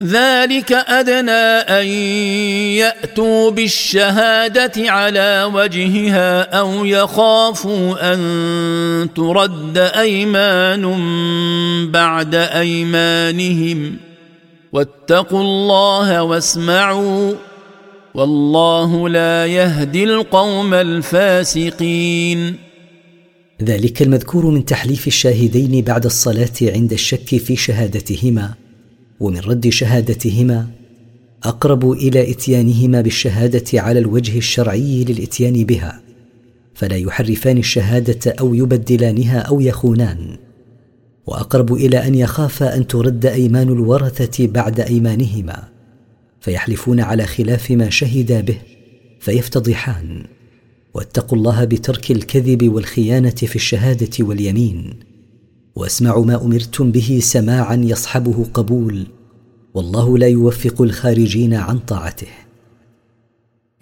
ذلك أدنى أن يأتوا بالشهادة على وجهها أو يخافوا أن ترد أيمان بعد أيمانهم واتقوا الله واسمعوا والله لا يهدي القوم الفاسقين. ذلك المذكور من تحليف الشاهدين بعد الصلاة عند الشك في شهادتهما ومن رد شهادتهما أقرب إلى إتيانهما بالشهادة على الوجه الشرعي للإتيان بها، فلا يحرفان الشهادة أو يبدلانها أو يخونان، وأقرب إلى أن يخافا أن ترد أيمان الورثة بعد أيمانهما فيحلفون على خلاف ما شهدا به فيفتضحان. واتقوا الله بترك الكذب والخيانة في الشهادة واليمين، واسمعوا ما أمرتم به سماعا يصحبه قبول، والله لا يوفق الخارجين عن طاعته.